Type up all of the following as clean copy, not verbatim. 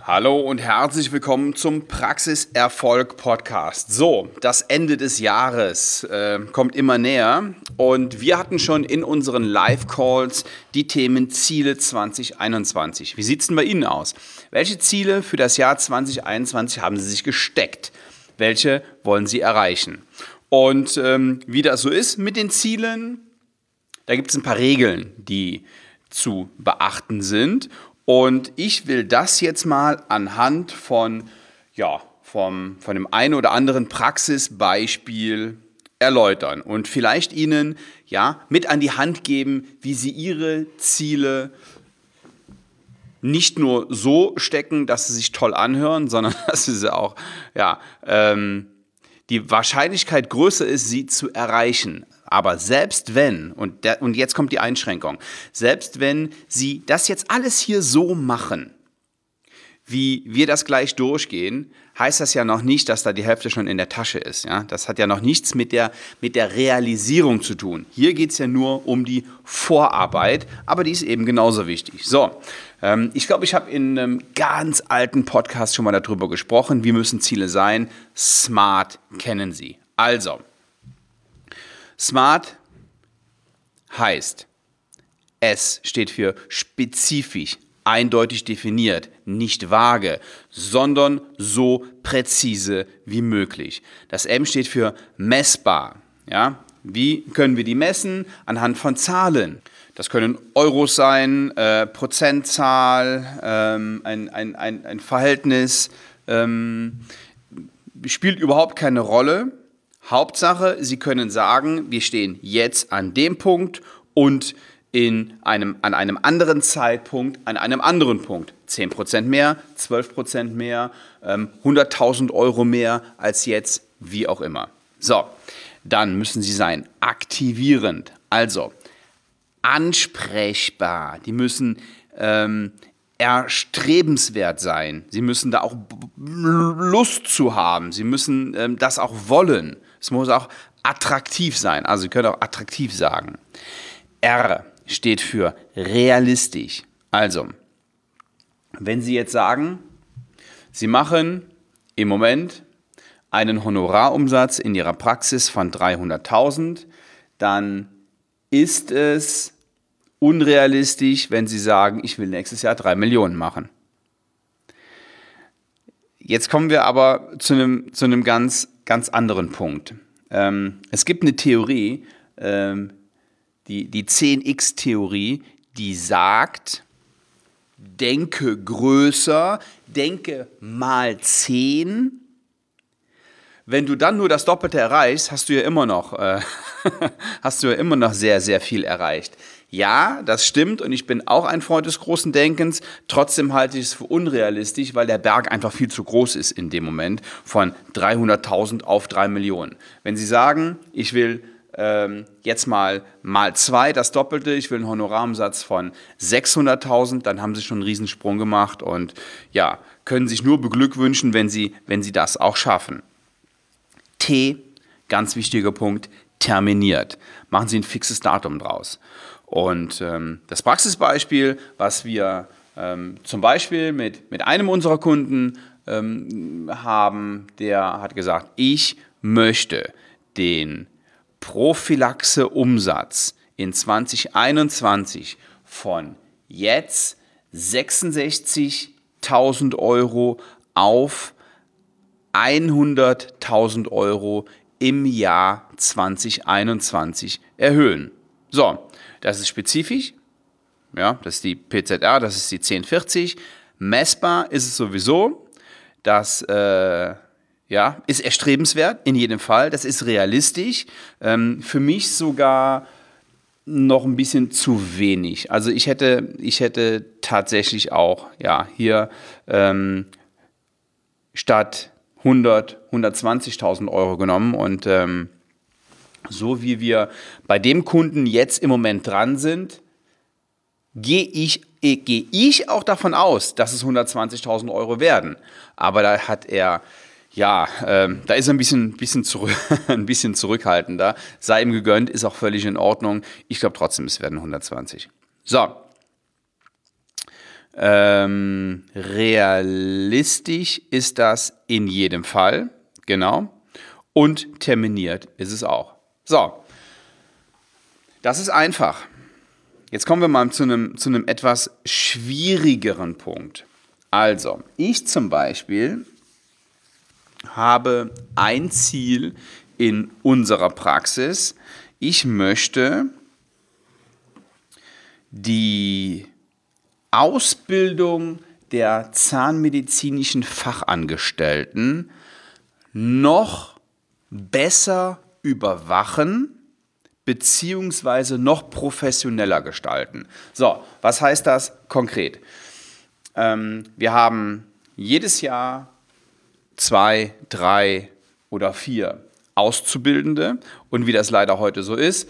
Hallo und herzlich willkommen zum Praxiserfolg-Podcast. So, das Ende des Jahres kommt immer näher und wir hatten schon in unseren Live-Calls die Themen Ziele 2021. Wie sieht es denn bei Ihnen aus? Welche Ziele für das Jahr 2021 haben Sie sich gesteckt? Welche wollen Sie erreichen? Und wie das so ist mit den Zielen, da gibt es ein paar Regeln, die zu beachten sind. Und ich will das jetzt mal anhand von dem einen oder anderen Praxisbeispiel erläutern und vielleicht Ihnen mit an die Hand geben, wie Sie Ihre Ziele nicht nur so stecken, dass sie sich toll anhören, sondern dass sie auch die Wahrscheinlichkeit größer ist, sie zu erreichen. Aber selbst wenn, und jetzt kommt die Einschränkung, selbst wenn Sie das jetzt alles hier so machen, wie wir das gleich durchgehen, heißt das ja noch nicht, dass da die Hälfte schon in der Tasche ist. Ja? Das hat ja noch nichts mit der Realisierung zu tun. Hier geht es ja nur um die Vorarbeit, aber die ist eben genauso wichtig. So, ich glaube, ich habe in einem ganz alten Podcast schon mal darüber gesprochen, wie müssen Ziele sein. SMART kennen Sie. Also, SMART heißt, S steht für spezifisch, eindeutig definiert, nicht vage, sondern so präzise wie möglich. Das M steht für messbar. Ja? Wie können wir die messen? Anhand von Zahlen. Das können Euros sein, Prozentzahl, ein Verhältnis, spielt überhaupt keine Rolle. Hauptsache, Sie können sagen, wir stehen jetzt an dem Punkt und an einem anderen Zeitpunkt, an einem anderen Punkt. 10% mehr, 12% mehr, 100.000 Euro mehr als jetzt, wie auch immer. So, dann müssen Sie sein aktivierend, also ansprechbar. Die müssen erstrebenswert sein. Sie müssen da auch Lust zu haben. Sie müssen das auch wollen. Es muss auch attraktiv sein. Also Sie können auch attraktiv sagen. R steht für realistisch. Also, wenn Sie jetzt sagen, Sie machen im Moment einen Honorarumsatz in Ihrer Praxis von 300.000, dann ist es unrealistisch, wenn Sie sagen, ich will nächstes Jahr 3 Millionen machen. Jetzt kommen wir aber zu einem ganz anderen Punkt. Es gibt eine Theorie, die 10x-Theorie, die sagt, denke größer, denke mal 10. Wenn du dann nur das Doppelte erreichst, hast du ja immer noch sehr, sehr viel erreicht. Ja, das stimmt und ich bin auch ein Freund des großen Denkens. Trotzdem halte ich es für unrealistisch, weil der Berg einfach viel zu groß ist in dem Moment von 300.000 auf 3 Millionen. Wenn Sie sagen, ich will jetzt mal 2 das Doppelte, ich will einen Honorarumsatz von 600.000, dann haben Sie schon einen Riesensprung gemacht und ja, können sich nur beglückwünschen, wenn Sie das auch schaffen. T, ganz wichtiger Punkt, terminiert. Machen Sie ein fixes Datum draus. Und das Praxisbeispiel, was wir zum Beispiel mit einem unserer Kunden haben, der hat gesagt, ich möchte den Prophylaxe-Umsatz in 2021 von jetzt 66.000 Euro auf 100.000 Euro im Jahr 2021 erhöhen. So, das ist spezifisch, ja, das ist die PZR, das ist die 1040. Messbar ist es sowieso, das ist erstrebenswert in jedem Fall, das ist realistisch, für mich sogar noch ein bisschen zu wenig. Also ich hätte tatsächlich auch hier statt 120.000 Euro genommen und so wie wir bei dem Kunden jetzt im Moment dran sind, gehe ich auch davon aus, dass es 120.000 Euro werden. Aber da hat er, da ist er ein bisschen zurückhaltender. Sei ihm gegönnt, ist auch völlig in Ordnung. Ich glaube trotzdem, es werden 120. So, Realistisch ist das in jedem Fall, genau. Und terminiert ist es auch. So, das ist einfach. Jetzt kommen wir mal zu einem etwas schwierigeren Punkt. Also, ich zum Beispiel habe ein Ziel in unserer Praxis. Ich möchte die Ausbildung der zahnmedizinischen Fachangestellten noch besser überwachen beziehungsweise noch professioneller gestalten. So, was heißt das konkret? Wir haben jedes Jahr 2, 3 oder 4 Auszubildende und wie das leider heute so ist,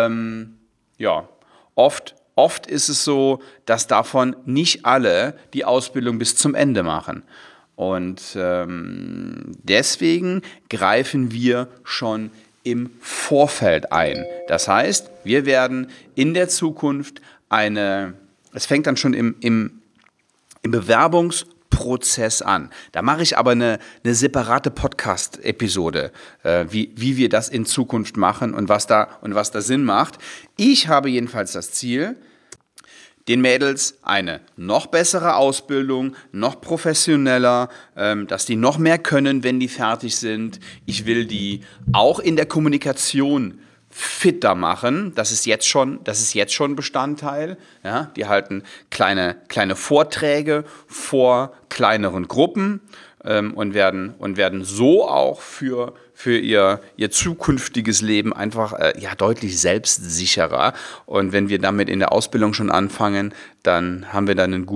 oft ist es so, dass davon nicht alle die Ausbildung bis zum Ende machen. Und deswegen greifen wir schon im Vorfeld ein. Das heißt, wir werden in der Zukunft es fängt dann schon im Bewerbungsprozess an. Da mache ich aber eine separate Podcast-Episode, wie wir das in Zukunft machen und was da Sinn macht. Ich habe jedenfalls das Ziel, den Mädels eine noch bessere Ausbildung, noch professioneller, dass die noch mehr können, wenn die fertig sind. Ich will die auch in der Kommunikation fitter machen. Das ist jetzt schon Bestandteil. Ja, die halten kleine Vorträge vor kleineren Gruppen und werden so auch für ihr zukünftiges Leben einfach deutlich selbstsicherer. Und wenn wir damit in der Ausbildung schon anfangen, dann haben wir dann eine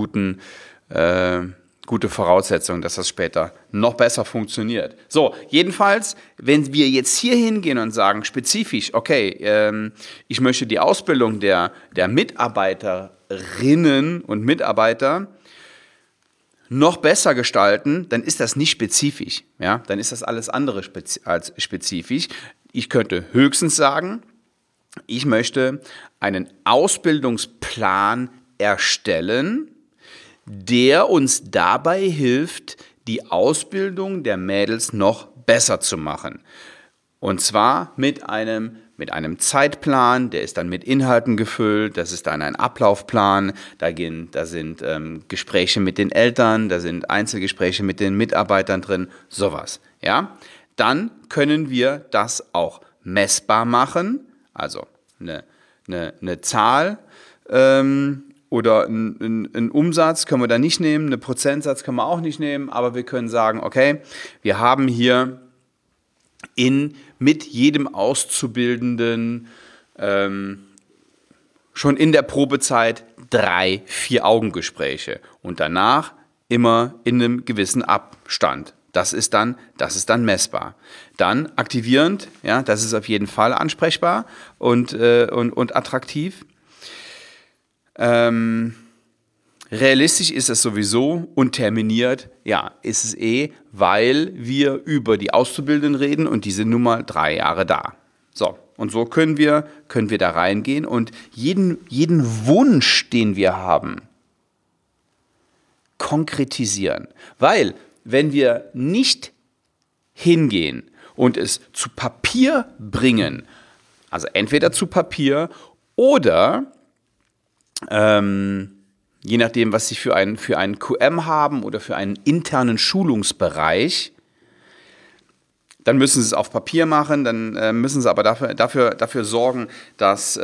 gute Voraussetzung, dass das später noch besser funktioniert. So, jedenfalls, wenn wir jetzt hier hingehen und sagen, spezifisch, okay, ich möchte die Ausbildung der Mitarbeiterinnen und Mitarbeiter noch besser gestalten, dann ist das nicht spezifisch. Ja? Dann ist das alles andere als spezifisch. Ich könnte höchstens sagen, ich möchte einen Ausbildungsplan erstellen, der uns dabei hilft, die Ausbildung der Mädels noch besser zu machen. Und zwar mit einem Zeitplan, der ist dann mit Inhalten gefüllt, das ist dann ein Ablaufplan, da sind Gespräche mit den Eltern, da sind Einzelgespräche mit den Mitarbeitern drin, sowas. Ja? Dann können wir das auch messbar machen, also eine Zahl oder einen Umsatz können wir da nicht nehmen, einen Prozentsatz können wir auch nicht nehmen, aber wir können sagen, okay, wir haben hier mit jedem Auszubildenden schon in der Probezeit 3, 4 Augengespräche und danach immer in einem gewissen Abstand. Das ist dann messbar. Dann aktivierend, ja, das ist auf jeden Fall ansprechbar und attraktiv. Realistisch ist es sowieso und terminiert, ja, ist es weil wir über die Auszubildenden reden und die sind nun mal 3 Jahre da. So, und so können wir da reingehen und jeden Wunsch, den wir haben, konkretisieren. Weil, wenn wir nicht hingehen und es zu Papier bringen, also entweder zu Papier oder je nachdem, was sie für einen QM haben oder für einen internen Schulungsbereich, dann müssen sie es auf Papier machen, dann müssen sie aber dafür sorgen, dass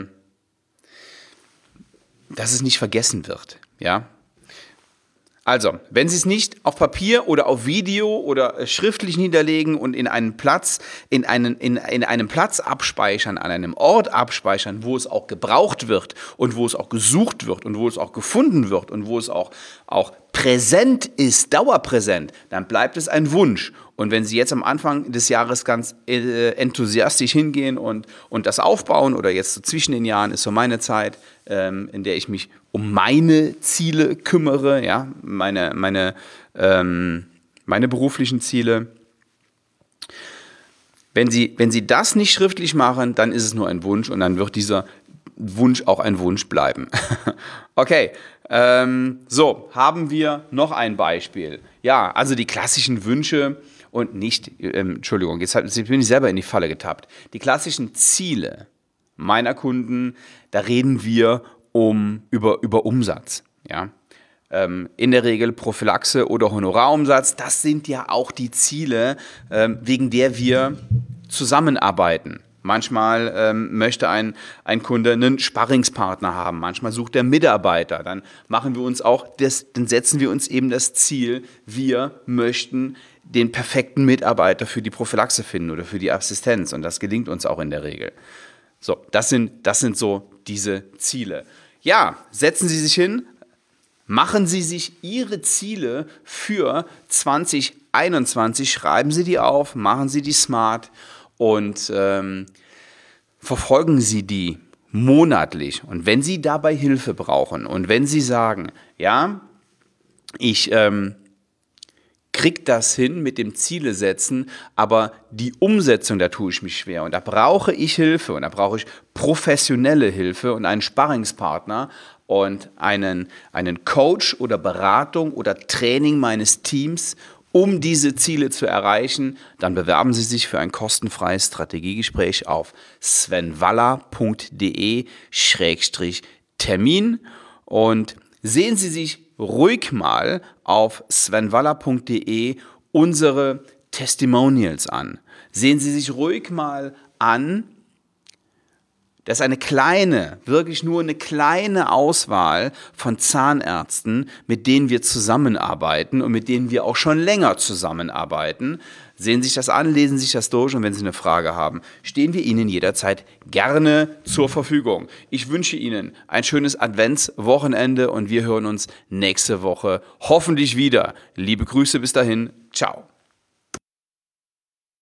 es nicht vergessen wird. Ja? Also, wenn Sie es nicht auf Papier oder auf Video oder schriftlich niederlegen und in einem Platz abspeichern, an einem Ort abspeichern, wo es auch gebraucht wird und wo es auch gesucht wird und wo es auch gefunden wird und wo es auch präsent ist, dauerpräsent, dann bleibt es ein Wunsch. Und wenn Sie jetzt am Anfang des Jahres ganz enthusiastisch hingehen und das aufbauen, oder jetzt so zwischen den Jahren ist so meine Zeit, in der ich mich um meine Ziele kümmere, ja, meine beruflichen Ziele. Wenn Sie das nicht schriftlich machen, dann ist es nur ein Wunsch und dann wird dieser Wunsch auch ein Wunsch bleiben. Okay, So, haben wir noch ein Beispiel. Ja, also die klassischen Wünsche und nicht, Entschuldigung, jetzt bin ich selber in die Falle getappt. Die klassischen Ziele meiner Kunden, da reden wir über Umsatz. Ja? In der Regel Prophylaxe oder Honorarumsatz, das sind ja auch die Ziele, wegen der wir zusammenarbeiten. Manchmal möchte ein Kunde einen Sparringspartner haben, manchmal sucht er Mitarbeiter, dann dann setzen wir uns eben das Ziel, wir möchten den perfekten Mitarbeiter für die Prophylaxe finden oder für die Assistenz und das gelingt uns auch in der Regel. So, das sind so diese Ziele. Ja, setzen Sie sich hin, machen Sie sich Ihre Ziele für 2021, schreiben Sie die auf, machen Sie die smart und verfolgen Sie die monatlich. Und wenn Sie dabei Hilfe brauchen und wenn Sie sagen, ja, ich krieg das hin mit dem Ziele setzen, aber die Umsetzung, da tue ich mich schwer und da brauche ich Hilfe und da brauche ich professionelle Hilfe und einen Sparringspartner und einen Coach oder Beratung oder Training meines Teams, um diese Ziele zu erreichen, dann bewerben Sie sich für ein kostenfreies Strategiegespräch auf svenwaller.de/Termin und sehen Sie sich ruhig mal auf svenwaller.de unsere Testimonials an. Sehen Sie sich ruhig mal an, das ist wirklich nur eine kleine Auswahl von Zahnärzten, mit denen wir zusammenarbeiten und mit denen wir auch schon länger zusammenarbeiten. Sehen Sie sich das an, lesen Sie sich das durch und wenn Sie eine Frage haben, stehen wir Ihnen jederzeit gerne zur Verfügung. Ich wünsche Ihnen ein schönes Adventswochenende und wir hören uns nächste Woche hoffentlich wieder. Liebe Grüße bis dahin. Ciao.